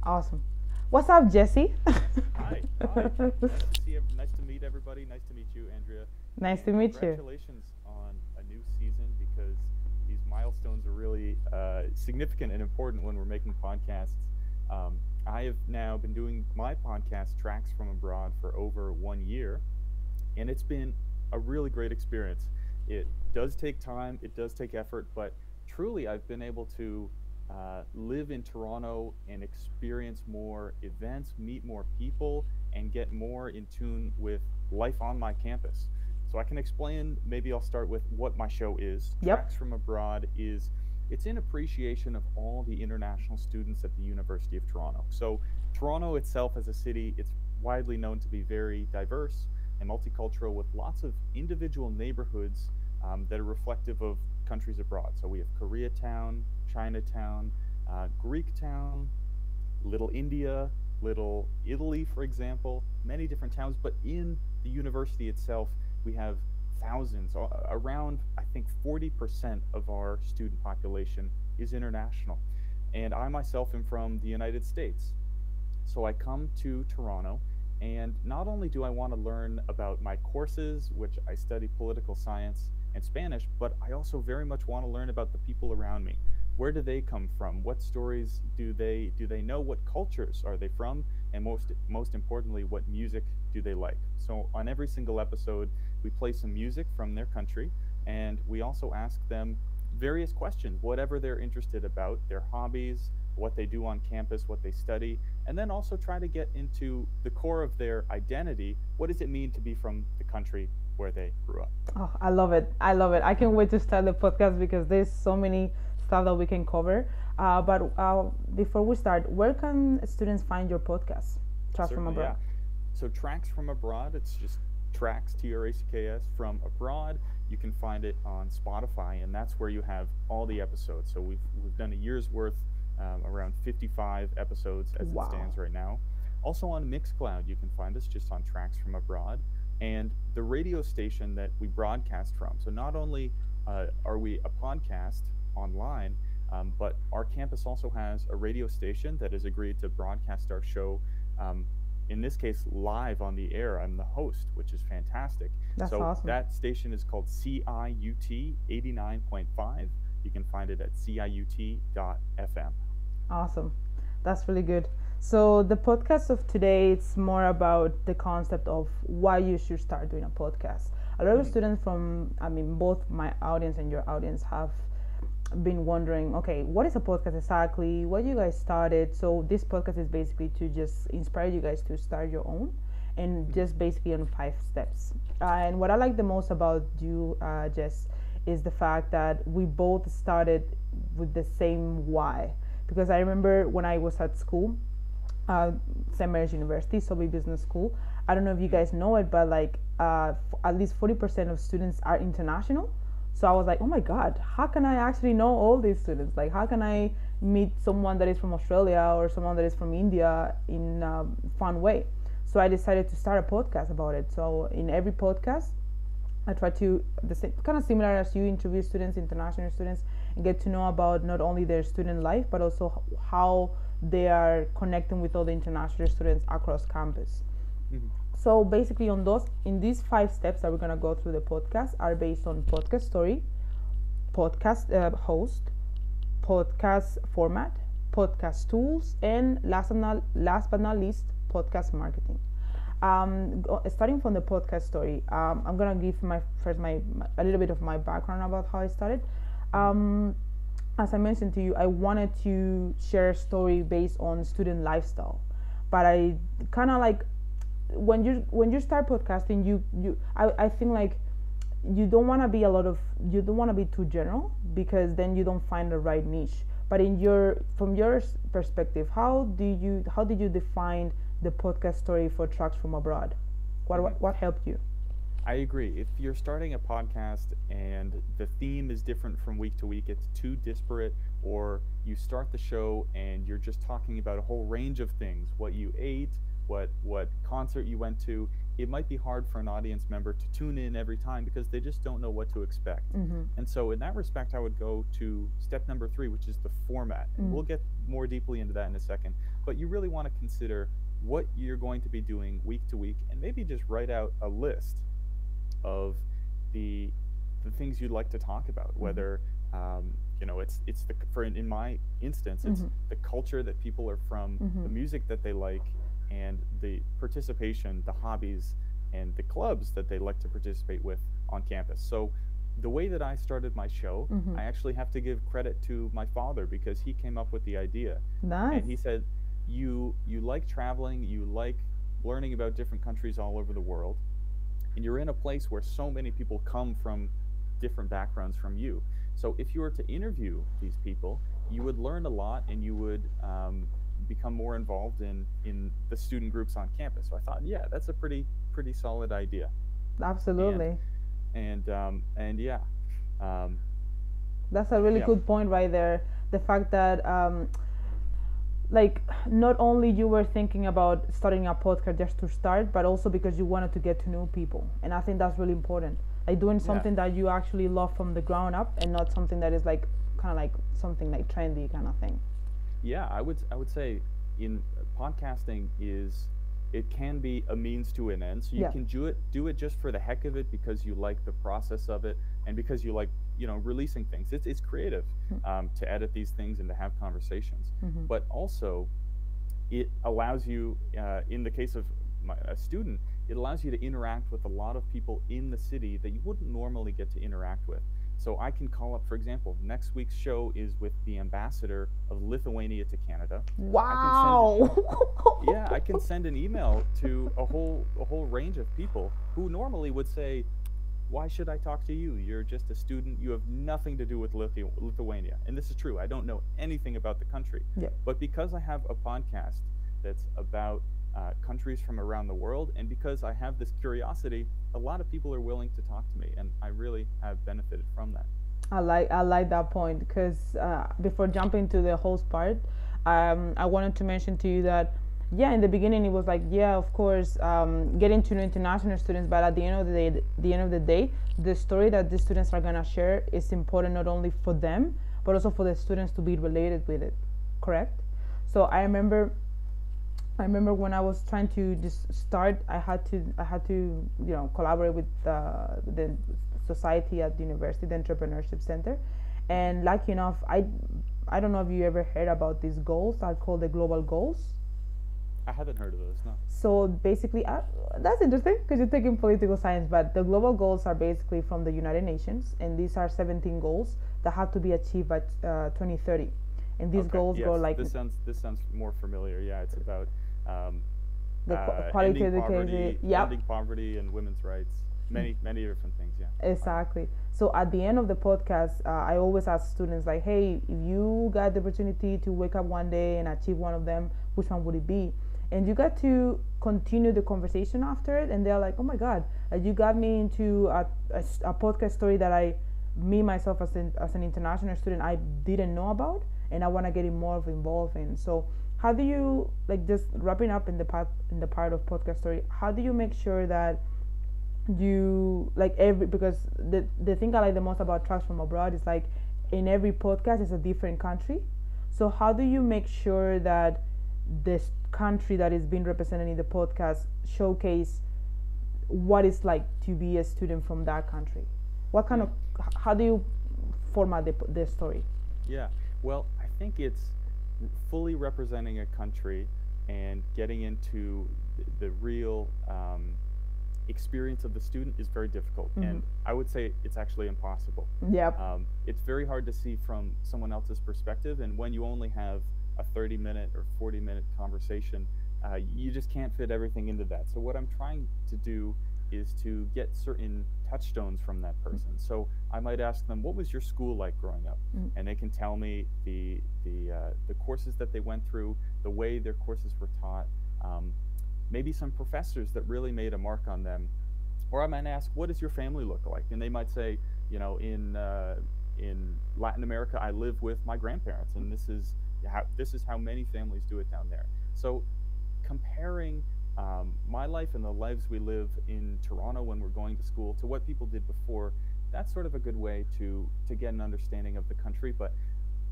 Awesome. What's up, Jesse? Hi, hi. Nice to meet everybody. Nice to meet you, Andrea. Nice to And meet you. congratulations on a new season because these milestones are really significant and important when we're making podcasts. I have now been doing my podcast, Tracks from Abroad, for over 1 year, and it's been a really great experience. It does take time, it does take effort, but truly, I've been able to live in Toronto and experience more events, meet more people, and get more in tune with life on my campus. So I can explain. Maybe I'll start with what my show is. Yep. Tracks from Abroad is it's in appreciation of all the international students at the University of Toronto. So Toronto itself as a city, it's widely known to be very diverse and multicultural with lots of individual neighborhoods that are reflective of countries abroad. So we have Koreatown, Chinatown, Greek Town, Little India, Little Italy, for example, many different towns. But in the university itself, we have thousands, around, I think, 40% of our student population is international. And I myself am from the United States. So I come to Toronto, and not only do I want to learn about my courses, which I study political science and Spanish, but I also very much want to learn about the people around me. Where do they come from? What stories do they know? What cultures are they from? And most importantly, what music do they like? So on every single episode, we play some music from their country, and we also ask them various questions, whatever they're interested about, their hobbies, what they do on campus, what they study, and then also try to get into the core of their identity. What does it mean to be from the country where they grew up? Oh, I love it. I love it. I can't wait to start the podcast because there's so many stuff that we can cover. But before we start, where can students find your podcast? Trust from Certainly, yeah. abroad. So Tracks from Abroad, it's just Tracks, Tracks, from Abroad. You can find it on Spotify, and that's where you have all the episodes. So we've done a year's worth, around 55 episodes as it Wow. stands right now. Also on Mixcloud, you can find us just on Tracks from Abroad, and the radio station that we broadcast from. So not only are we a podcast online, but our campus also has a radio station that has agreed to broadcast our show. Um, in this case, live on the air. I'm the host, which is fantastic. That's So awesome. that station is called CIUT 89.5. You can find it at ciut.fm. Awesome. That's really good. So the podcast of today it's more about the concept of why you should start doing a podcast. A lot of Mhm. students from I mean both my audience and your audience have been wondering, okay, what is a podcast exactly? What you guys started? So this podcast is basically to just inspire you guys to start your own, and Mhm. just basically on 5 steps. And what I like the most about you, Jess, is the fact that we both started with the same why. Because I remember when I was at school, uh, St. Mary's University, Sobey Business School. I don't know if you Mhm. guys know it, but like at least 40% of students are international. So I was like, oh my God, how can I actually know all these students? Like, how can I meet someone that is from Australia or someone that is from India in a fun way? So I decided to start a podcast about it. So in every podcast, I try to the same, kind of similar as you interview students, international students, and get to know about not only their student life but also how they are connecting with other international students across campus. Mhm. So basically, on those in these 5 steps that we're gonna go through the podcast are based on podcast story, podcast host, podcast format, podcast tools, and last but not least, podcast marketing. Starting from the podcast story, I'm gonna give my first my a little bit of my background about how I started. Mhm. Um, as I mentioned to you, I wanted to share a story based on student lifestyle, but I kind of like when you start podcasting, I think like you don't want to be too general because then you don't find the right niche. But in your from your perspective, how did you define the podcast story for Tracks from Abroad? What Mhm. what, what helped you? I agree. If you're starting a podcast and the theme is different from week to week, it's too disparate, or you start the show and you're just talking about a whole range of things, what you ate, what concert you went to, it might be hard for an audience member to tune in every time because they just don't know what to expect. Mm-hmm. And so in that respect, I would go to step number 3, which is the format. And we'll get more deeply into that in a second. but you really want to consider what you're going to be doing week to week, and maybe just write out a list of the the things you'd like to talk about. Mm-hmm. Whether it's the for in my instance, it's Mm-hmm. the culture that people are from, Mm-hmm. the music that they like, and the participation, the hobbies, and the clubs that they like to participate with on campus. So the way that I started my show, Mm-hmm. I actually have to give credit to my father because he came up with the idea, and he Nice. said, you like traveling, you like learning about different countries all over the world, and you're in a place where so many people come from different backgrounds from you. So if you were to interview these people, you would learn a lot, and you would become more involved in the student groups on campus. So I thought, yeah, that's a pretty solid idea. And Absolutely. and yeah, um, That's a really yeah, good point right there. The fact that like not only you were thinking about starting a podcast just to start, but also because you wanted to get to know people, and I think that's really important. Like doing yeah. something that you actually love from the ground up, and not something that is like kind of like something like trendy kind of thing. Yeah, I would say in podcasting is, it can be a means to an end. So you Yeah. can do it just for the heck of it, because you like the process of it, and because you like, releasing things. It's creative, to edit these things and to have conversations. Mm-hmm. But also, it allows you, in the case of a student, it allows you to interact with a lot of people in the city that you wouldn't normally get to interact with. So I can call up, for example, next week's show is with the ambassador of Lithuania to Canada. I can send Wow. Yeah, I can send an email to a whole range of people who normally would say, "Why should I talk to you? You're just a student. You have nothing to do with Lithuania." And this is true. I don't know anything about the country. Yeah. But because I have a podcast that's about countries from around the world, and because I have this curiosity, a lot of people are willing to talk to me, and I really have benefited from that. I like that point because before jumping to the host part, I wanted to mention to you that yeah, in the beginning it was like yeah, of course, getting to know international students, but at the end of the day, the story that the students are gonna share is important not only for them but also for the students to be related with it. Correct. So I remember when I was trying to just start, I had to collaborate with the society at the university, the entrepreneurship center, and lucky enough, I don't know if you ever heard about these goals. I call the global goals. I haven't heard of those. No. So basically, that's interesting because you're taking political science, but the global goals are basically from the United Nations, and these are 17 goals that have to be achieved by 2030. And these Okay. goals go Yes, like this sounds more familiar. Yeah, it's about um, the quality education. Yep. ending poverty, and women's rights. Many different things. Yeah. Exactly. So at the end of the podcast, I always ask students like, "Hey, if you got the opportunity to wake up one day and achieve one of them, which one would it be?" And you got to continue the conversation after it, and they're like, "Oh my God, you got me into a podcast story that me myself as an international student, I didn't know about, and I want to get more involved in." So how do you like just wrapping up in the part of podcast story? How do you make sure that you like every because the thing I like the most about Tracks from Abroad is like in every podcast is a different country. So how do you make sure that this country that is being represented in the podcast showcase what it's like to be a student from that country? What kind Hmm. of how do you format the story? Yeah. Well, I think it's fully representing a country and getting into the real experience of the student is very difficult, Mm-hmm. and I would say it's actually impossible. Yep. It's very hard to see from someone else's perspective, and when you only have a 30-minute or 40-minute conversation, you just can't fit everything into that. So what I'm trying to do is to get certain touchstones from that person. So I might ask them, "What was your school like growing up?" Mm-hmm. And they can tell me the courses that they went through, the way their courses were taught, um, maybe some professors that really made a mark on them. Or I might ask, "What does your family look like?" And they might say, in Latin America, I live with my grandparents, and this is how many families do it down there. So comparing my life and the lives we live in Toronto when we're going to school to what people did before, that's sort of a good way to get an understanding of the country. But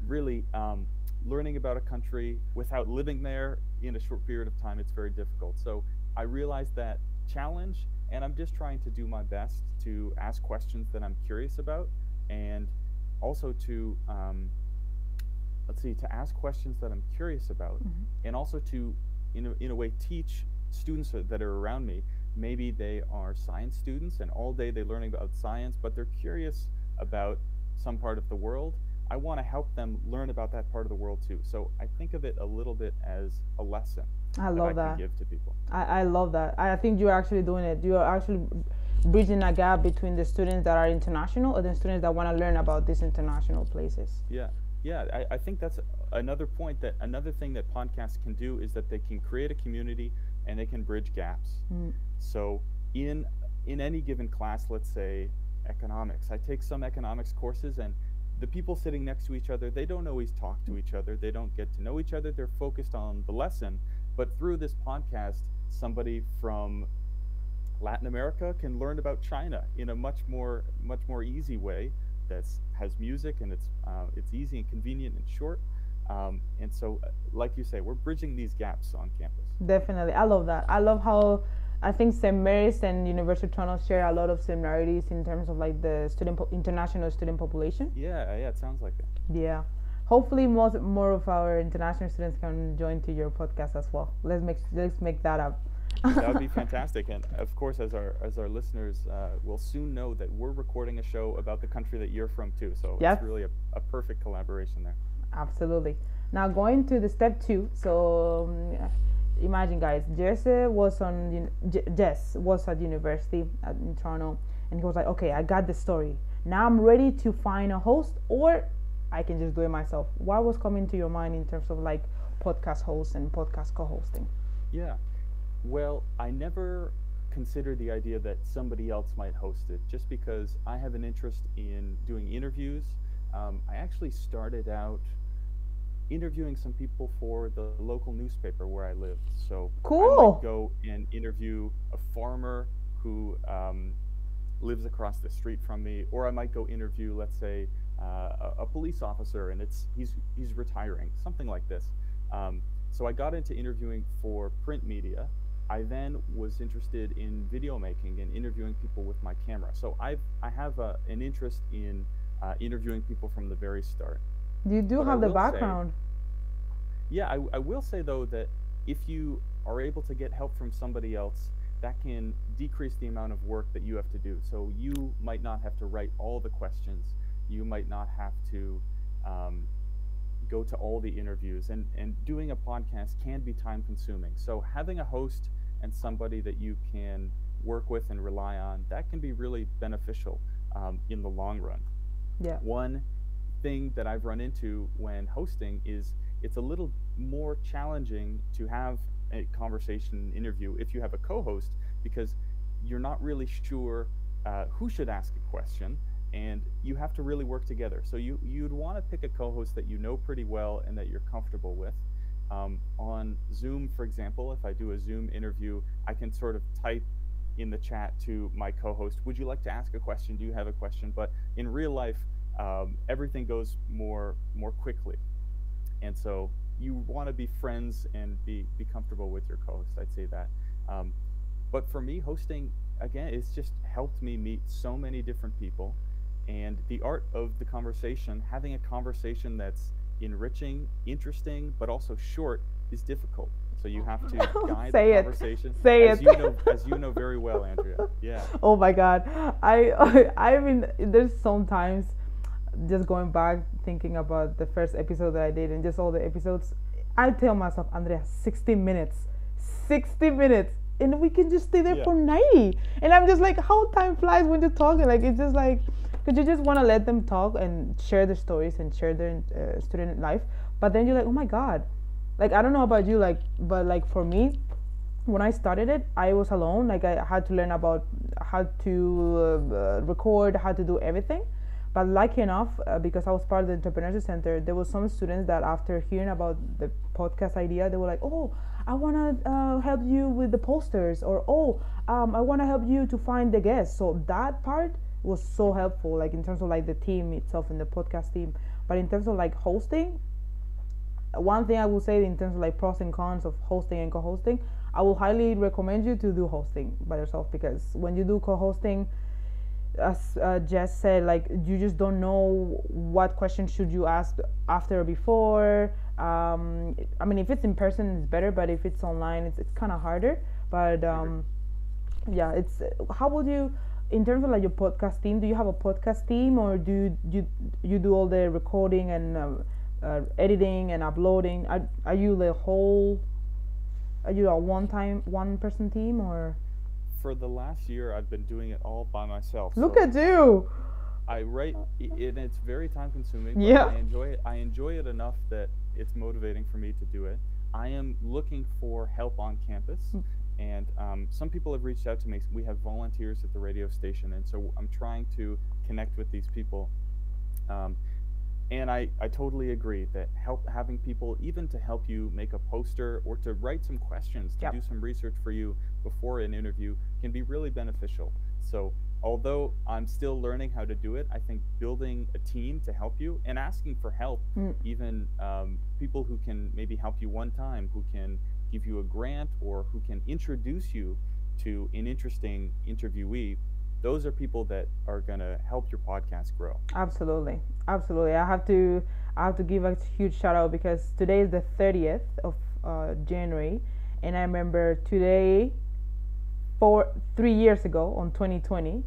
really learning about a country without living there in a short period of time, it's very difficult. So I realized that challenge, and I'm just trying to do my best to ask questions that I'm curious about, and also to let's see, to ask questions that I'm curious about, Mhm. and also to, in a way, teach students that are around me. Maybe they are science students, and all day they're learning about science, but they're curious about some part of the world. I want to help them learn about that part of the world too. So I think of it a little bit as a lesson I that I love can that. give to people. I love that. I think you're actually doing it. You are actually bridging a gap between the students that are international and the students that want to learn about these international places. Yeah, yeah. I think that's another point, that another thing that podcasts can do is that they can create a community and they can bridge gaps. Mm. So in in any given class, let's say economics, I take some economics courses, and the people sitting next to each other, they don't always talk to each other. They don't get to know each other. They're focused on the lesson. But through this podcast, somebody from Latin America can learn about China in a much more easy way that has music, and it's easy and convenient and short. And so, like you say, we're bridging these gaps on campus. Definitely. I love that. I love how I think St. Mary's and University of Toronto share a lot of similarities in terms of like the international student population. Yeah, yeah, it sounds like it. Yeah. Hopefully more of our international students can join to your podcast as well. Let's make that up. That would be fantastic. And of course, as our listeners will soon know, that we're recording a show about the country that you're from too. So Yes. it's really a perfect collaboration there. Absolutely. Now going to the step 2. So imagine, guys, Jess was at university in Toronto, and he was like, okay, I got the story. Now I'm ready to find a host, or I can just do it myself. What was coming to your mind in terms of like podcast hosts and podcast co-hosting? Yeah. Well, I never considered the idea that somebody else might host it, just because I have an interest in doing interviews. I actually started out interviewing some people for the local newspaper where I lived. So I might Cool. go and interview a farmer who lives across the street from me, or I might go interview, let's say, a police officer, and he's retiring, something like this. So I got into interviewing for print media. I then was interested in video making and interviewing people with my camera. So I have an interest in interviewing people from the very start. You do But I have the will say, background. yeah, I will say though, that if you are able to get help from somebody else, that can decrease the amount of work that you have to do. So you might not have to write all the questions. You might not have to um, go to all the interviews. And doing a podcast can be time consuming. So having a host and somebody that you can work with and rely on, that can be really beneficial in the long run. Yeah. One thing that I've run into when hosting is it's a little more challenging to have a conversation interview if you have a co-host, because you're not really sure who should ask a question, and you have to really work together. So you'd want to pick a co-host that you know pretty well and that you're comfortable with. On Zoom, for example, if I do a Zoom interview, I can sort of type in the chat to my co-host, would you like to ask a question? Do you have a question? But in real life, everything goes more quickly, and so you want to be friends and be comfortable with your co-host. I'd say that. Um, but for me, hosting, again, it's just helped me meet so many different people, and the art of the conversation, having a conversation that's enriching, interesting, but also short, is difficult. So you have to guide the Say it. conversation, Say as it. as you know very well, Andrea. Yeah. Oh my God. I mean, there's sometimes just going back thinking about the first episode that I did and just all the episodes, I tell myself, Andrea, 60 minutes, 60 minutes, and we can just stay there Yeah. for 90. And I'm just like, how time flies when you're talking. Like, it's just like, because you just want to let them talk and share their stories and share their student life. But then you're like, oh my God. Like, I don't know about you, like, but like for me, when I started it, I was alone. Like, I had to learn about how to record, how to do everything. But lucky enough, because I was part of the Entrepreneurship Center, there was some students that after hearing about the podcast idea, they were like, oh, I want to help you with the posters, or oh, I want to help you to find the guests. So that part was so helpful, like in terms of like the team itself and the podcast team. But in terms of like hosting, one thing I will say in terms of like pros and cons of hosting and co-hosting, I will highly recommend you to do hosting by yourself, because when you do co-hosting, as Jess said, like you just don't know what questions should you ask after or before. I mean, if it's in person, it's better, but if it's online, it's kind of harder. But yeah, it's how would you, in terms of like your podcast team, do you have a podcast team, or do you do all the recording and editing and uploading? Are you the whole? Are you a one person team, or? For the last year, I've been doing it all by myself. Look So at you! I write, and it's very time consuming, but Yeah. I enjoy it. I enjoy it enough that it's motivating for me to do it. I am looking for help on campus, and some people have reached out to me. We have volunteers at the radio station, and so I'm trying to connect with these people. Um, and I totally agree that having people even to help you make a poster or to write some questions, to Yep. do some research for you before an interview can be really beneficial. So although I'm still learning how to do it, I think building a team to help you and asking for help, Mm, even people who can maybe help you one time, who can give you a grant or who can introduce you to an interesting interviewee, those are people that are going to help your podcast grow. absolutely, absolutely. I have to give a huge shout out, because today is the 30th of January, and I remember today, 3 years ago, on 2020.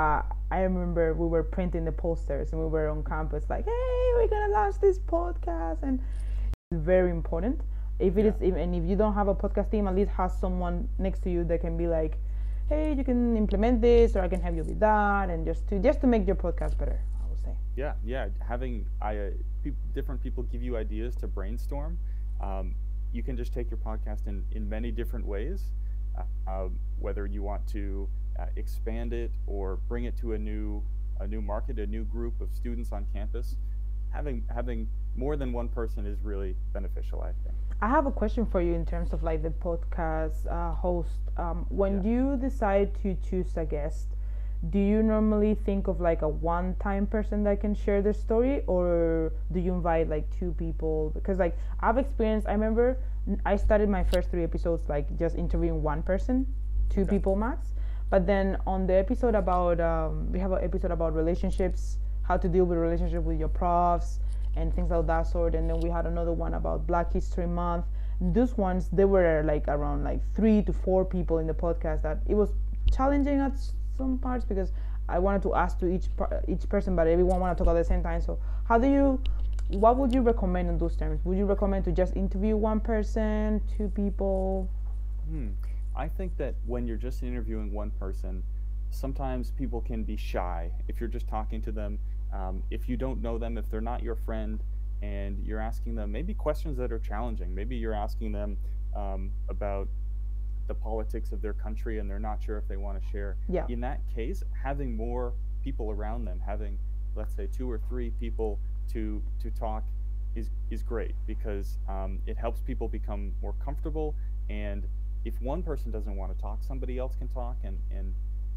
I remember we were printing the posters and we were on campus like, hey, we're gonna launch this podcast, and it's very important. If it Yeah. is, and if you don't have a podcast team, at least have someone next to you that can be like, hey, you can implement this, or I can help you with that, and just to make your podcast better, I would say. Yeah, yeah. Having different people give you ideas to brainstorm. Um, you can just take your podcast in many different ways. Whether you want to expand it or bring it to a new market, a new group of students on campus, having more than one person is really beneficial, I think. I have a question for you in terms of like the podcast host. When Yeah. you decide to choose a guest, do you normally think of like a one-time person that can share their story, or do you invite like two people? Because like I've experienced, I remember I started my first 3 episodes like just interviewing one person, two Okay. people max. But then on the episode about we have an episode about relationships, how to deal with relationship with your profs and things of that sort. And then we had another one about Black History Month. Those ones, they were like around like 3 to 4 people in the podcast. That it was challenging at some parts, because I wanted to ask to each person, but everyone wanted to talk at the same time. So what would you recommend in those terms? Would you recommend to just interview one person, two people? Hmm. I think that when you're just interviewing one person, sometimes people can be shy if you're just talking to them. If you don't know them, if they're not your friend, and you're asking them maybe questions that are challenging, maybe you're asking them about the politics of their country and they're not sure if they want to share. Yeah. In that case, having more people around them, having, let's say, 2 or 3 people to talk is great, because it helps people become more comfortable. And if one person doesn't want to talk, somebody else can talk, and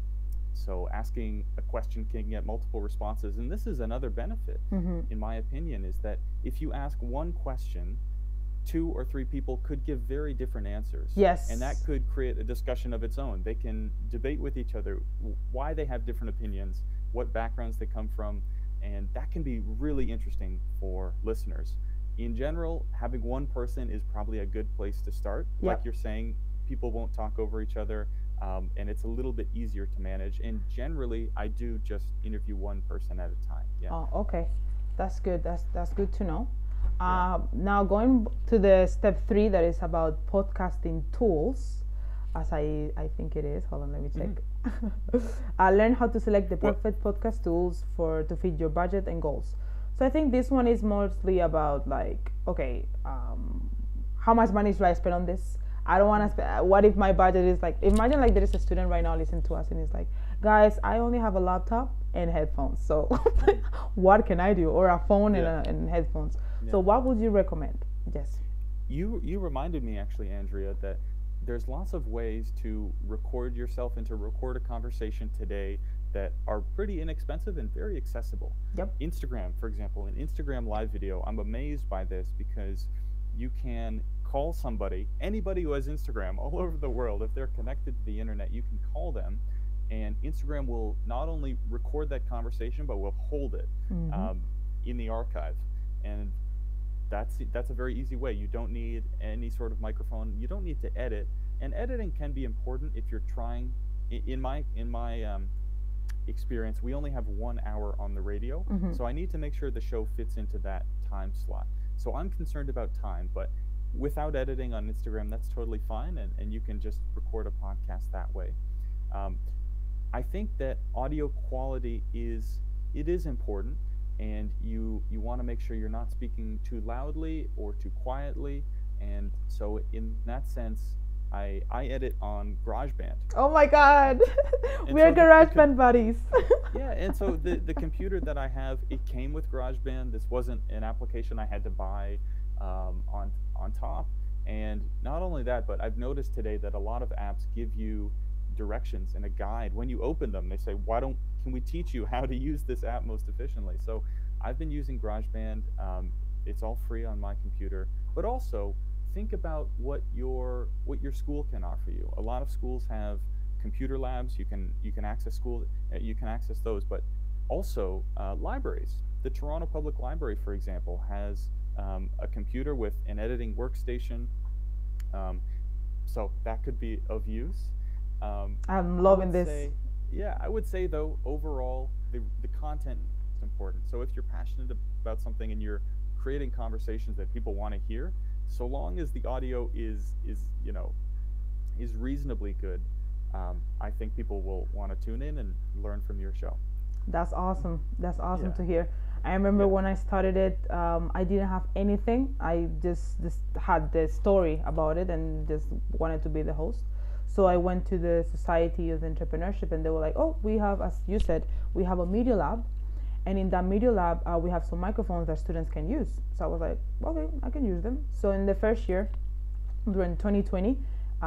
so asking a question can get multiple responses. And this is another benefit, Mm-hmm. in my opinion, is that if you ask one question, 2 or 3 people could give very different answers. Yes. And that could create a discussion of its own. They can debate with each other why they have different opinions, what backgrounds they come from, and that can be really interesting for listeners. In general, having one person is probably a good place to start. Like Yep. you're saying, people won't talk over each other, and it's a little bit easier to manage. And generally, I do just interview one person at a time. Yeah. Oh, okay, that's good. That's good to know. Yeah. Now going to the step 3, that is about podcasting tools, as I think it is. Hold on, let me check. Learn how to select the What? perfect podcast tools to fit your budget and goals. So I think this one is mostly about like, okay, how much money should I spend on this? I don't want to spend. What if my budget is like? Imagine like there is a student right now listening to us and he's like, guys, I only have a laptop and headphones. So what can I do? Or a phone Yeah. and headphones. So Yeah. what would you recommend? Yes. You reminded me actually, Andrea, that there's lots of ways to record yourself and to record a conversation today that are pretty inexpensive and very accessible. Yep. Instagram, for example, an Instagram live video, I'm amazed by this because you can call somebody, anybody who has Instagram all over the world, if they're connected to the internet, you can call them, and Instagram will not only record that conversation, but will hold it Mm-hmm. um, in the archive. And that's a very easy way. You don't need any sort of microphone. You don't need to edit. And editing can be important if you're trying. In my experience, we only have 1 hour on the radio, Mm-hmm. so I need to make sure the show fits into that time slot. So I'm concerned about time, but without editing on Instagram, that's totally fine, and you can just record a podcast that way. Um, I think that audio quality is important, and you want to make sure you're not speaking too loudly or too quietly. And so in that sense, I edit on GarageBand. Oh my God, And we are so GarageBand buddies. yeah, and so the computer that I have, it came with GarageBand. This wasn't an application I had to buy on top. And not only that, but I've noticed today that a lot of apps give you directions and a guide when you open them. They say, "Why don't can we teach you how to use this app most efficiently?" So I've been using GarageBand. It's all free on my computer, but also think about what your school can offer you. A lot of schools have computer labs. You can access school. You can access those, but also libraries. The Toronto Public Library, for example, has a computer with an editing workstation. Um, so that could be of use. I'm I loving would this. say, yeah, I would say though, overall, the content is important. So if you're passionate about something and you're creating conversations that people want to hear, so long as the audio is reasonably good, I think people will want to tune in and learn from your show. That's awesome. That's awesome Yeah, to hear. I remember yeah, when I started it, I didn't have anything. I just had the story about it and just wanted to be the host. So I went to the Society of Entrepreneurship, and they were like, "Oh, we have, as you said, we have a media lab, and in that media lab, we have some microphones that students can use." So I was like, "Okay, I can use them." So in the first year, during 2020,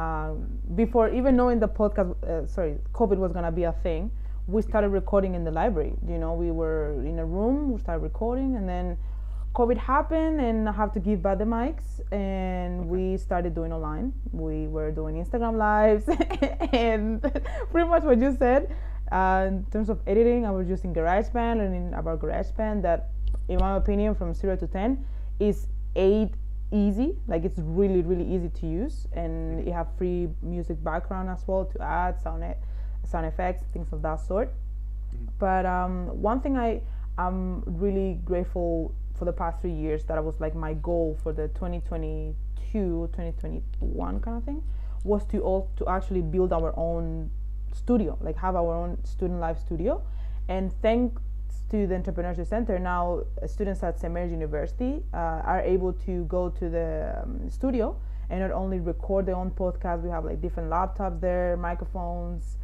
before even knowing the podcast, COVID was gonna be a thing, we started recording in the library. You know, we were in a room, we started recording, and then COVID happened, and I have to give back the mics, and okay, we started doing online. We were doing Instagram lives, and pretty much what you said. In terms of editing, I was using GarageBand, learning about GarageBand. That, in my opinion, from 0 to 10, is 8 easy. Like, it's really really easy to use, and hmm you have free music background as well to add sound effects, things of that sort. hmm But one thing I'm really grateful for the past 3 years, that was like my goal for the 2022 2021 kind of thing, was to actually build our own studio, like have our own student live studio. And thanks to the Entrepreneurship Center, now students at St. Mary's University are able to go to the studio and not only record their own podcast. We have like different laptops there, microphones,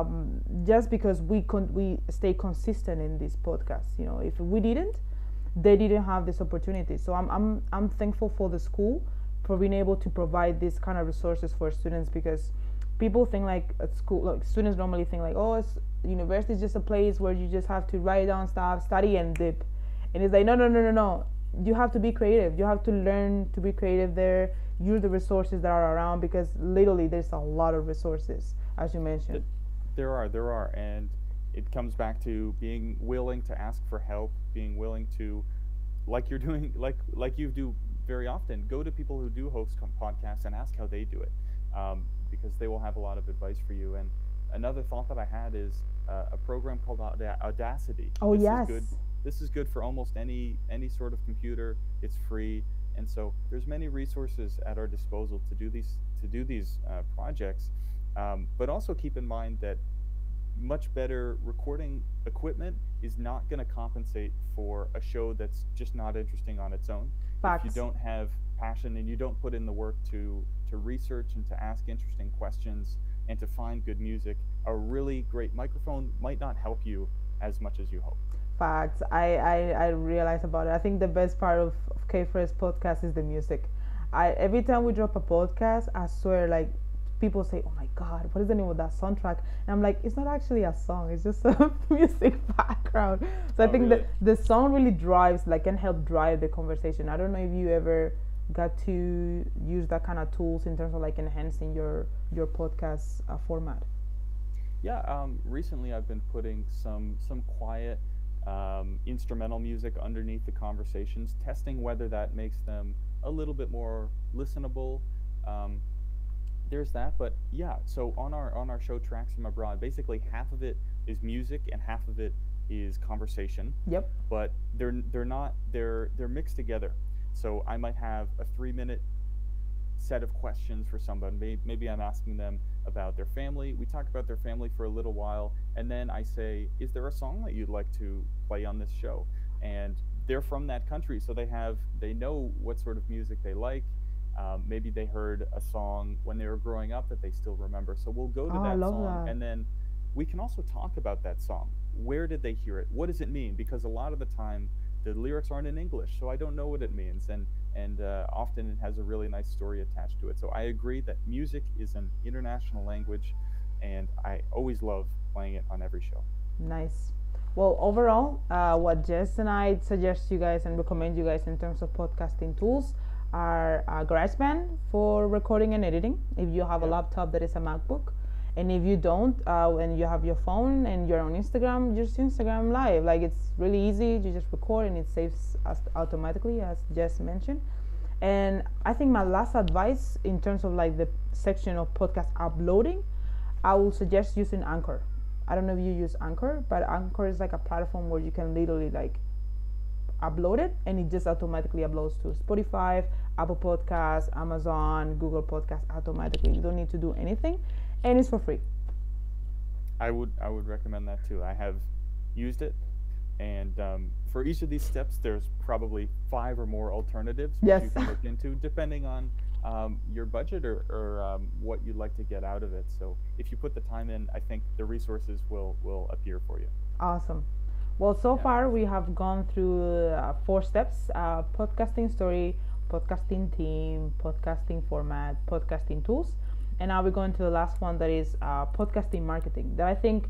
just because we stay consistent in this podcast. You know, if we didn't, they didn't have this opportunity. So I'm thankful for the school for being able to provide this kind of resources for students, because people think like at school, like students normally think like, oh, university is just a place where you just have to write down stuff, study and dip. And it's like, no, no, no, no, no. You have to be creative. You have to learn to be creative there. Use the resources that are around, because literally there's a lot of resources, as you mentioned. Th- there are, and it comes back to being willing to ask for help, being willing to, like you're doing, like you do very often, go to people who do host podcasts and ask how they do it, because they will have a lot of advice for you. And another thought that I had is a program called Audacity. Oh This is yes. good. This is good for almost any sort of computer. It's free, and so there's many resources at our disposal to do these projects. But also keep in mind that much better recording equipment is not going to compensate for a show that's just not interesting on its own. If you Facts. don't have passion and you don't put in the work to research and to ask interesting questions and to find good music, a really great microphone might not help you as much as you hope. Facts. I realize about it. I think the best part of K First podcast is the music. I Every time we drop a podcast, I swear, like people say, "Oh my God, what is the name of that soundtrack?" And I'm like, "It's not actually a song; it's just a music background." So I Oh, think really? that the song really drives, like, can help drive the conversation. I don't know if you ever got to use that kind of tools in terms of like enhancing your podcast format. Yeah, recently I've been putting some quiet instrumental music underneath the conversations, testing whether that makes them a little bit more listenable. Um, there's that, but yeah. So on our show Tracks from Abroad, basically half of it is music and half of it is conversation, Yep. but they're not they're mixed together. So I might have a 3 minute set of questions for someone. Maybe I'm asking them about their family. We talk about their family for a little while, and then I say, "Is there a song that you'd like to play on this show?" And they're from that country, so they know what sort of music they like. Maybe they heard a song when they were growing up that they still remember. So we'll go to Oh, I that love song, that. and then we can also talk about that song. Where did they hear it? What does it mean? Because a lot of the time the lyrics aren't in English, so I don't know what it means, and often it has a really nice story attached to it. So I agree that music is an international language, and I always love playing it on every show. Nice. Well, overall, what Jess and I suggest you guys and recommend you guys in terms of podcasting tools are GarageBand for recording and editing. If you have a Yep. laptop that is a MacBook, and if you don't, and you have your phone and you're on Instagram, just Instagram Live. Like, it's really easy. You just record and it saves us automatically, as Jess mentioned. And I think my last advice in terms of like the section of podcast uploading, I will suggest using Anchor. I don't know if you use Anchor, but Anchor is like a platform where you can literally like upload it and it just automatically uploads to Spotify, Apple Podcasts, Amazon, Google Podcasts automatically. You don't need to do anything, and it's for free. I would recommend that too. I have used it, and for each of these steps, there's probably five or more alternatives which Yes. you can look into depending on your budget or what you'd like to get out of it. So if you put the time in, I think the resources will appear for you. Awesome. Well, so Yeah. far we have gone through four steps: podcasting story, podcasting theme, podcasting format, podcasting tools, and now we're going to the last one, that is podcasting marketing. That I think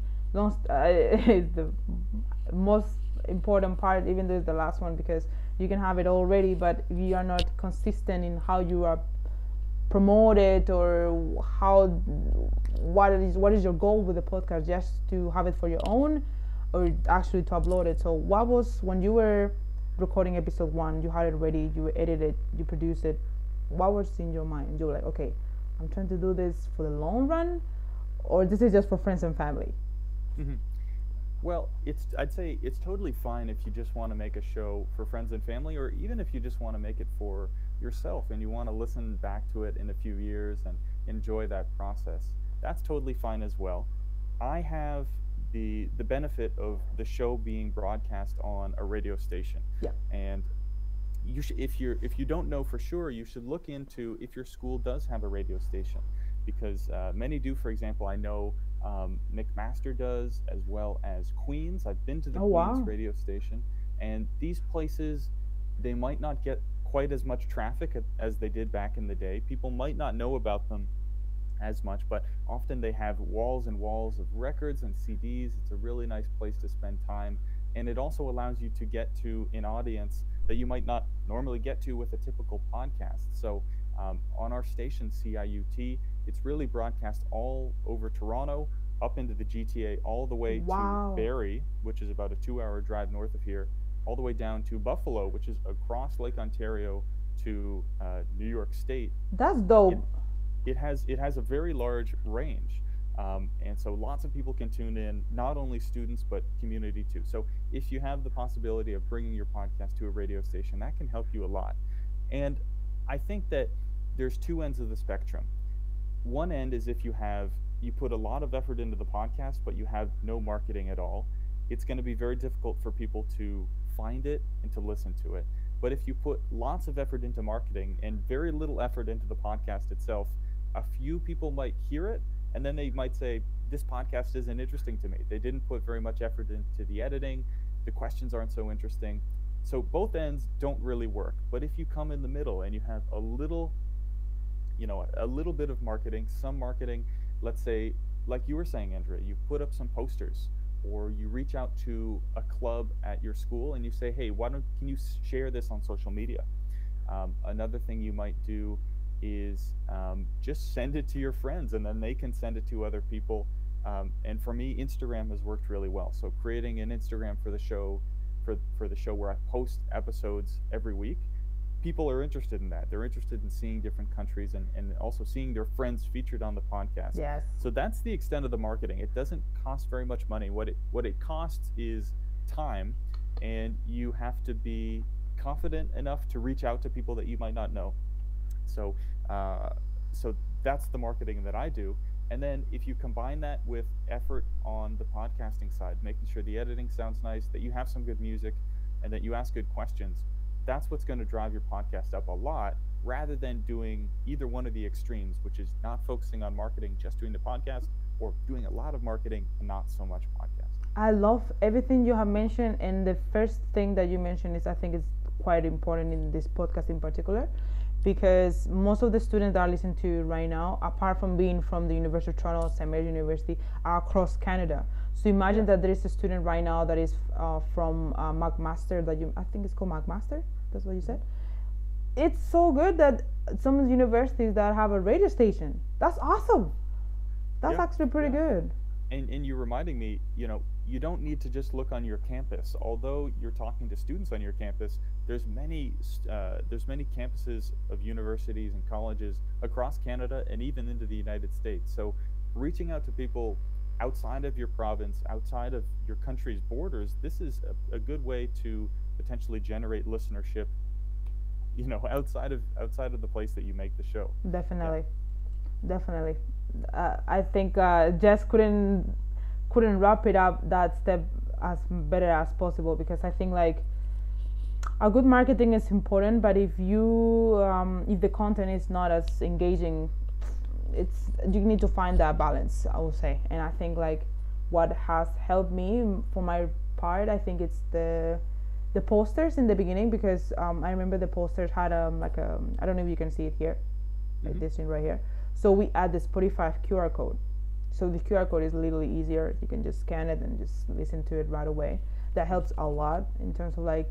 is the most important part, even though it's the last one, because you can have it already, but if you are not consistent in how you are promote it, or how, what is your goal with the podcast, just to have it for your own or actually to upload it. So what was, when you were recording episode 1, you had it ready, you edited it, you produced it, what was in your mind? You were like, okay, I'm trying to do this for the long run, or this is just for friends and family? hmm Well, I'd say it's totally fine if you just want to make a show for friends and family, or even if you just want to make it for yourself and you want to listen back to it in a few years and enjoy that process. That's totally fine as well. I have the benefit of the show being broadcast on a radio station, Yeah. and if you don't know for sure, you should look into if your school does have a radio station, because many do. For example, I know McMaster does, as well as Queens. I've been to the Oh, Queens wow. radio station, and these places, they might not get quite as much traffic as they did back in the day. People might not know about them as much, but often they have walls and walls of records and CDs. It's a really nice place to spend time, and it also allows you to get to an audience that you might not normally get to with a typical podcast. So on our station, CIUT, it's really broadcast all over Toronto, up into the GTA, all the way to Wow, Barrie, which is about a 2 hour drive north of here, all the way down to Buffalo, which is across Lake Ontario to New York State. that's It dope. it has a very large range, and so lots of people can tune in, not only students but community too. So if you have the possibility of bringing your podcast to a radio station, that can help you a lot. And I think that there's two ends of the spectrum. One end is if you put a lot of effort into the podcast but you have no marketing at all, it's going to be very difficult for people to find it and to listen to it. But if you put lots of effort into marketing and very little effort into the podcast itself, a few people might hear it, and then they might say, this podcast isn't interesting to me. They didn't put very much effort into the editing, the questions aren't so interesting. So both ends don't really work. But if you come in the middle and you have a little a little bit of marketing, some marketing. Let's say, like you were saying, Andrea, you put up some posters, or you reach out to a club at your school and you say, hey, why don't can you share this on social media? Another thing you might do is just send it to your friends, and then they can send it to other people. And for me, Instagram has worked really well. So creating an Instagram for the show, for the show where I post episodes every week, people are interested in that. They're interested in seeing different countries, and also seeing their friends featured on the podcast. Yes. So that's the extent of the marketing. It doesn't cost very much money. What it costs is time, and you have to be confident enough to reach out to people that you might not know. So, uh, so that's the marketing that I do. And then if you combine that with effort on the podcasting side, making sure the editing sounds nice, that you have some good music, and that you ask good questions, that's what's going to drive your podcast up a lot, rather than doing either one of the extremes, which is not focusing on marketing, just doing the podcast, or doing a lot of marketing and not so much podcasting. I love everything you have mentioned, and the first thing that you mentioned is, I think, is quite important in this podcast in particular, because most of the students that are listening to right now, apart from being from the University of Toronto, St. Mary's University, are across Canada. So imagine that there is a student right now that is from McMaster, I think it's called McMaster. That's what you said. It's so good that some of the universities that have a radio station. That's awesome. That's Yeah, actually pretty yeah. good. And you're reminding me, you don't need to just look on your campus. Although you're talking to students on your campus, there's many campuses of universities and colleges across Canada and even into the United States. So reaching out to people outside of your province, outside of your country's borders, this is a good way to potentially generate listenership, outside of the place that you make the show. Yeah. Definitely, definitely. I think Jess couldn't wrap it up that step as better as possible, because I think like a good marketing is important, but if the content is not as engaging, you need to find that balance, I would say. And I think like what has helped me for my part, I think it's the posters in the beginning, because I remember the posters had like a, I don't know if you can see it here, like Hmm. this thing right here. So we add the Spotify QR code. So the QR code is a little easier. You can just scan it and just listen to it right away. That helps a lot in terms of like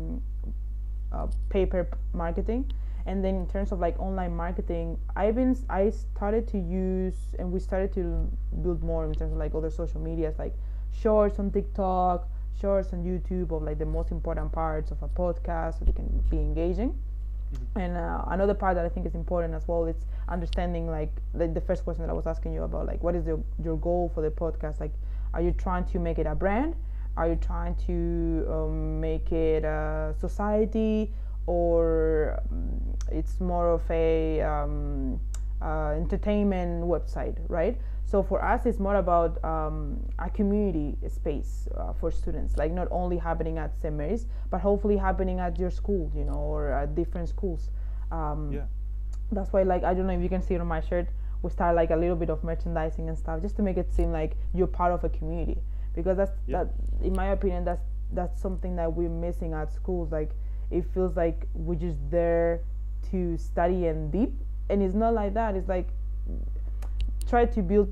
paper marketing. And then in terms of like online marketing, I started to use, and we started to build more in terms of like other social medias, like shorts on TikTok, shorts on YouTube, of like the most important parts of a podcast, so they can be engaging. Hmm. And another part that I think is important as well is understanding like the first question that I was asking you about, like what is your goal for the podcast? Like, are you trying to make it a brand? Are you trying to make it a society, or it's more of a entertainment website, right? So for us, it's more about a community space for students, like not only happening at St. Mary's, but hopefully happening at your school, or at different schools. Um, Yeah. that's why, like, I don't know if you can see it on my shirt, we start like a little bit of merchandising and stuff, just to make it seem like you're part of a community, because Yeah. that, in my opinion, that's something that we're missing at schools. Like, it feels like we're just there to study and deep, and it's not like that. It's like, try to build,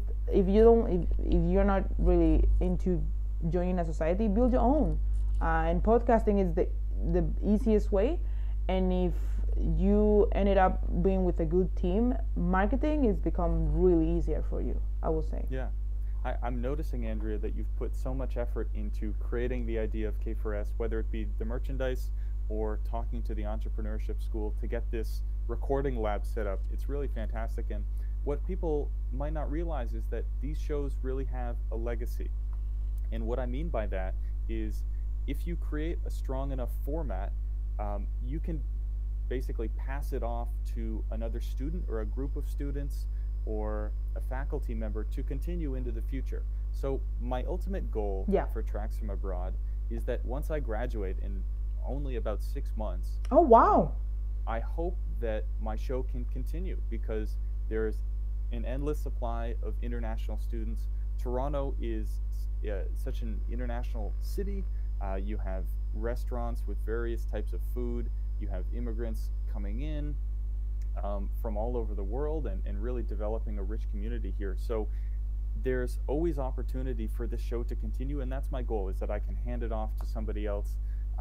if you're not really into joining a society, build your own. And podcasting is the easiest way. And if you ended up being with a good team, marketing is become really easier for you, I will say. Yeah. I'm noticing, Andrea, that you've put so much effort into creating the idea of K4S, whether it be the merchandise or talking to the entrepreneurship school to get this recording lab set up. It's really fantastic. And what people might not realize is that these shows really have a legacy. And what I mean by that is, if you create a strong enough format, you can basically pass it off to another student or a group of students or a faculty member to continue into the future. So my ultimate goal Yeah. for Tracks from Abroad is that once I graduate in only about 6 months, Oh, um, wow. I hope that my show can continue, because there's an endless supply of international students. Toronto is such an international city. You have restaurants with various types of food. You have immigrants coming in. from all over the world, and really developing a rich community here. So there's always opportunity for this show to continue, and that's my goal, is that I can hand it off to somebody else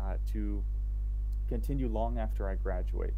to continue long after I graduate.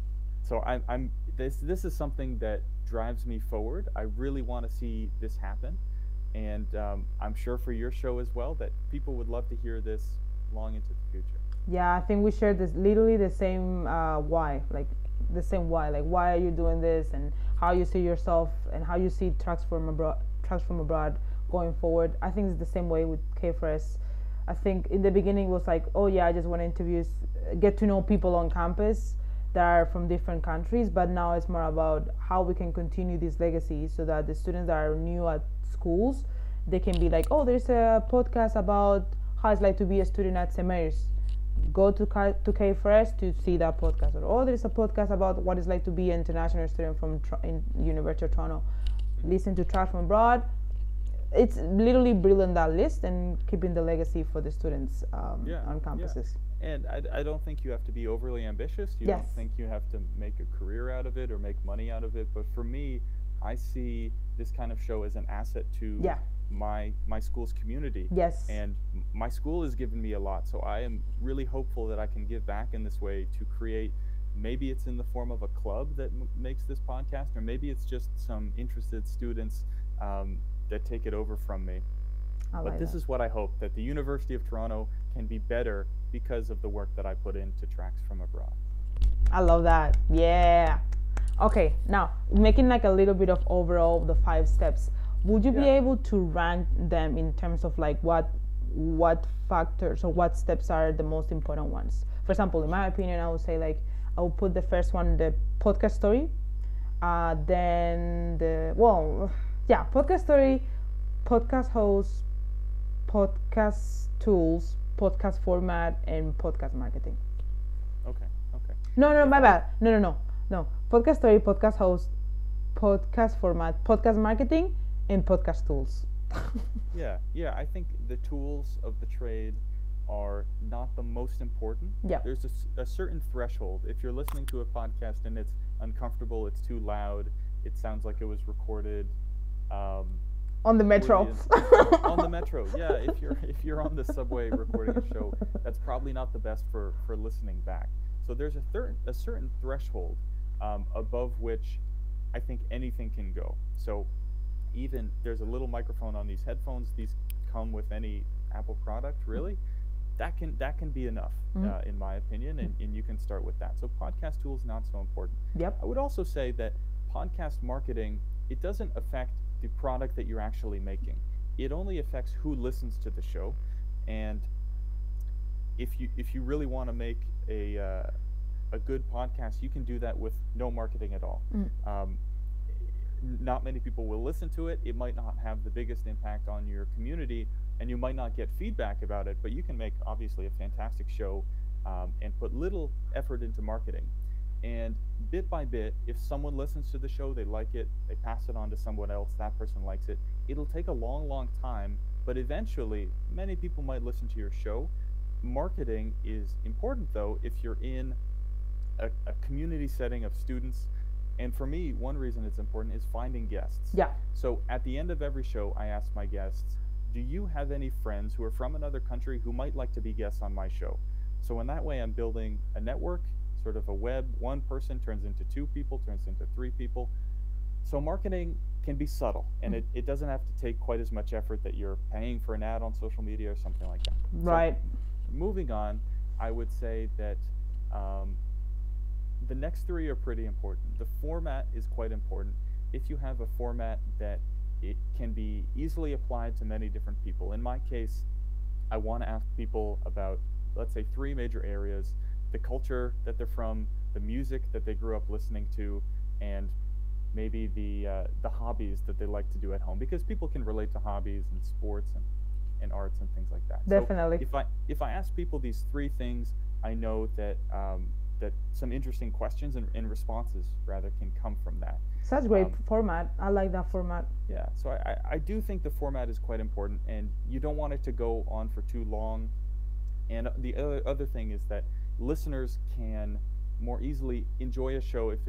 So I'm this is something that drives me forward. I really want to see this happen, and I'm sure for your show as well that people would love to hear this long into the future. Yeah, I think we share this literally the same why, like the same why, like why are you doing this and how you see yourself and how you see Tracks from Abroad going forward. I think it's the same way with KFRS. I think in the beginning it was like, oh yeah, I just want to interview, get to know people on campus that are from different countries, but now it's more about how we can continue this legacy so that the students that are new at schools, they can be like, oh, there's a podcast about how it's like to be a student at St. Mary's. Go to KFRS to see that podcast. Or, oh, there's a podcast about what it's like to be an international student from in University of Toronto. Listen to Tracks from Abroad. It's literally building that list and keeping the legacy for the students Yeah, on yeah. campuses. And I don't think you have to be overly ambitious. You Yes. don't think you have to make a career out of it or make money out of it. But for me, I see this kind of show as an asset to Yeah. my school's community. Yes. And my school has given me a lot. So I am really hopeful that I can give back in this way to create. Maybe it's in the form of a club that makes this podcast, or maybe it's just some interested students that take it over from me. I But like this that. is what I hope, that the University of Toronto can be better because of the work that I put into Tracks from Abroad. I love that. Yeah. Okay, now making like a little bit of overall the 5 steps. Would you be Yeah. able to rank them in terms of like what factors or what steps are the most important ones? For example, in my opinion, I would say like I would put the first one, the podcast story, then yeah, podcast story, podcast host, podcast tools, podcast format, and podcast marketing. Okay, okay. No, If my I, bad. No. Podcast story, podcast host, podcast format, podcast marketing, and podcast tools. yeah, yeah, I think the tools of the trade are not the most important. Yeah. There's a certain threshold. If you're listening to a podcast and it's uncomfortable, it's too loud, it sounds like it was recorded um, On the poorly metro. on the metro. Yeah, if you're on the subway recording a show, that's probably not the best for listening back. So there's a certain threshold above which I think anything can go. So even there's a little microphone on these headphones. These come with any Apple product, really. That can be enough, Mhm. in my opinion, and you can start with that. So podcast tools not so important. Yep. I would also say that podcast marketing, it doesn't affect the product that you're actually making. It only affects who listens to the show, and if you really want to make a good podcast, you can do that with no marketing at all. Mm. Not many people will listen to it. It might not have the biggest impact on your community, and you might not get feedback about it. But you can make obviously a fantastic show, and put little effort into marketing. And bit by bit, if someone listens to the show, they like it, they pass it on to someone else, that person likes it. It'll take a long, long time, but eventually, many people might listen to your show. Marketing is important though if you're in a community setting of students. And for me, one reason it's important is finding guests. Yeah. So at the end of every show, I ask my guests, do you have any friends who are from another country who might like to be guests on my show? So in that way, I'm building a network, sort of a web. One person turns into 2 people, turns into 3 people. So marketing can be subtle, and it doesn't have to take quite as much effort that you're paying for an ad on social media or something like that. So Right. moving on, I would say that um, the next 3 are pretty important. The format is quite important. If you have a format that it can be easily applied to many different people. In my case, I want to ask people about, let's say, 3 major areas: the culture that they're from, the music that they grew up listening to, and maybe the hobbies that they like to do at home. Because people can relate to hobbies and sports and arts and things like that. So Definitely. if I ask people these 3 things, I know that that some interesting questions and responses rather can come from that. Such great Um, format. I like that format. yeah, so I do think the format is quite important, and you don't want it to go on for too long. And the other thing is that listeners can more easily enjoy a show if it's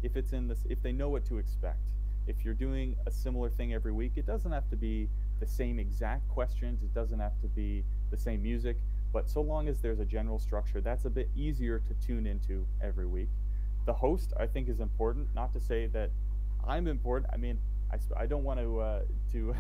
if it's in this, if they know what to expect. If you're doing a similar thing every week, it doesn't have to be the same exact questions, it doesn't have to be the same music, but so long as there's a general structure, that's a bit easier to tune into every week. The host, I think, is important. Not to say that I'm important. I mean, I don't want to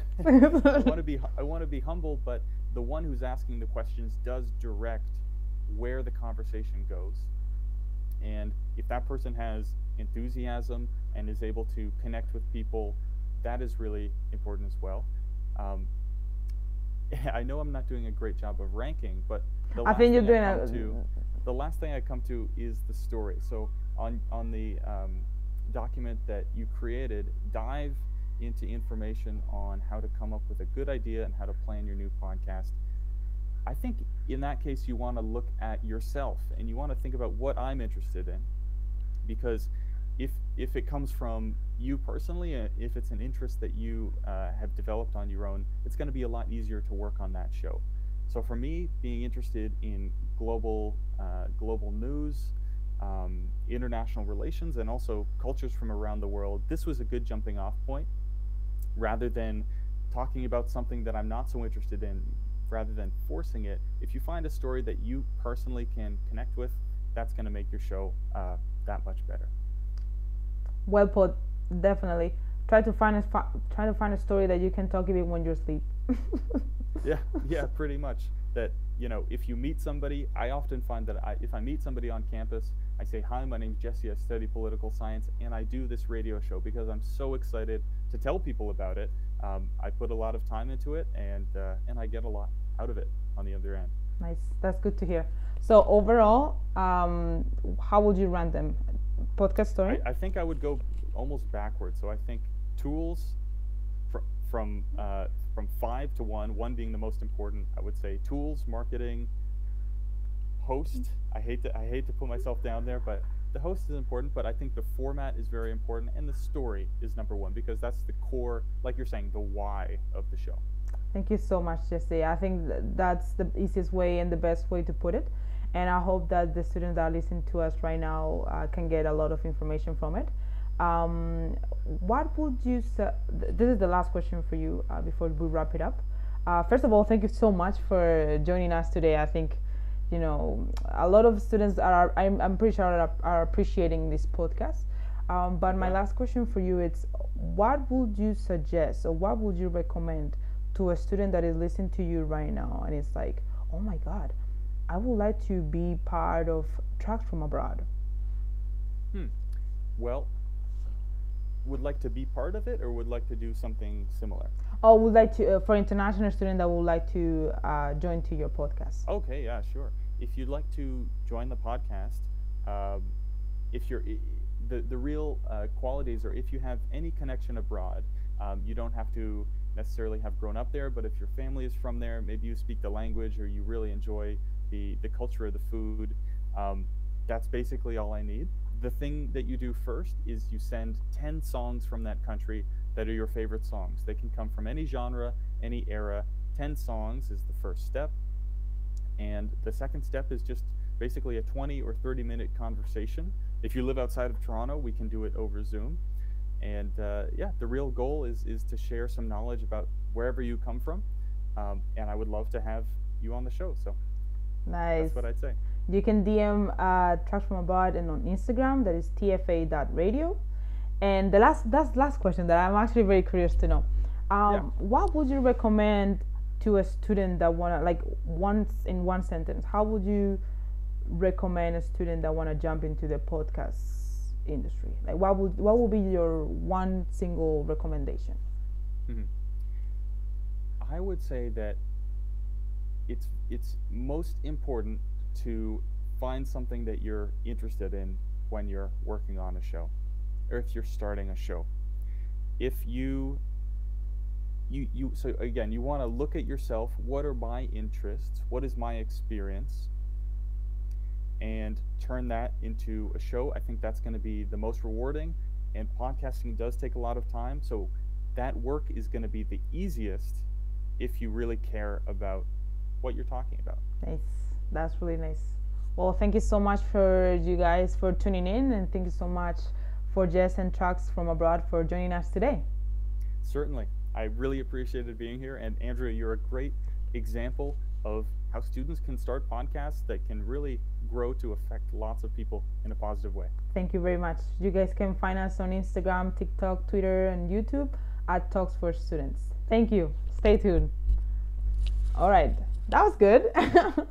I want to be humble, but the one who's asking the questions does direct where the conversation goes. And if that person has enthusiasm and is able to connect with people, that is really important as well. Um, I know I'm not doing a great job of ranking, but the I last think you're thing I doing come a to, the last thing I come to is the story. So on the document that you created, dive into information on how to come up with a good idea and how to plan your new podcast. I think in that case you want to look at yourself and you want to think about what I'm interested in, because if it comes from you personally, if it's an interest that you have developed on your own, it's going to be a lot easier to work on that show. So for me, being interested in global news, international relations, and also cultures from around the world, this was a good jumping off point. Rather than talking about something that I'm not so interested in, rather than forcing it, if you find a story that you personally can connect with, that's going to make your show that much better. well put. Definitely. Try to find a story that you can talk even when you're asleep. Yeah, yeah, pretty much. That, if you meet somebody, I often find that if I meet somebody on campus, I say, "Hi, my name's Jesse. I study political science, and I do this radio show because I'm so excited to tell people about it. I put a lot of time into it, and I get a lot out of it on the other end." Nice. That's good to hear. So overall, how would you rank them? Podcast story? I think I would go almost backwards. So I think tools fr- from 5 to 1, one being the most important. I would say tools, marketing, host. I hate to put myself down there, but the host is important. But I think the format is very important, and the story is number one because that's the core, like you're saying, the why of the show. Thank you so much, Jesse. I think that's the easiest way and the best way to put it. And I hope that the students that are listening to us right now can get a lot of information from it. What would you say? This is the last question for you before we wrap it up. First of all, thank you so much for joining us today. I think, a lot of students I'm pretty sure are appreciating this podcast. But my last question for you is, what would you suggest or what would you recommend to a student that is listening to you right now and it's like, oh my God, I would like to be part of Tracks from Abroad? Hmm. Well, would like to be part of it or would like to do something similar? Or would like to, for international student that would like to join to your podcast? Okay, yeah, sure. If you'd like to join the podcast, um, if you're the real qualities are if you have any connection abroad, you don't have to necessarily have grown up there, but if your family is from there, maybe you speak the language or you really enjoy the culture of the food, that's basically all I need. The thing that you do first is you send 10 songs from that country that are your favorite songs. They can come from any genre, any era. 10 songs is the first step. And the second step is just basically a 20 or 30-minute conversation. If you live outside of Toronto, we can do it over Zoom. And yeah, the real goal is to share some knowledge about wherever you come from. And I would love to have you on the show. So Nice. that's what I'd say. You can DM Tracks from Abroad and on Instagram, that is tfa.radio. And that's last question that I'm actually very curious to know. Yeah. What would you recommend to a student that wanna, like, once in one sentence, how would you recommend a student that wanna jump into the podcast industry? Like, what would be your one single recommendation? Mhm. I would say that it's most important to find something that you're interested in when you're working on a show or if you're starting a show. If you so again, you want to look at yourself, what are my interests, what is my experience, and turn that into a show. I think that's going to be the most rewarding, and podcasting does take a lot of time, so that work is going to be the easiest if you really care about what you're talking about. Nice. That's really nice. Well, thank you so much for you guys for tuning in, and thank you so much for Jess and Trucks from Abroad for joining us today. Certainly. I really appreciated being here. And Andrea, you're a great example of how students can start podcasts that can really grow to affect lots of people in a positive way. Thank you very much. You guys can find us on Instagram, TikTok, Twitter, and YouTube at Talks for Students. Thank you. Stay tuned. All right. That was good.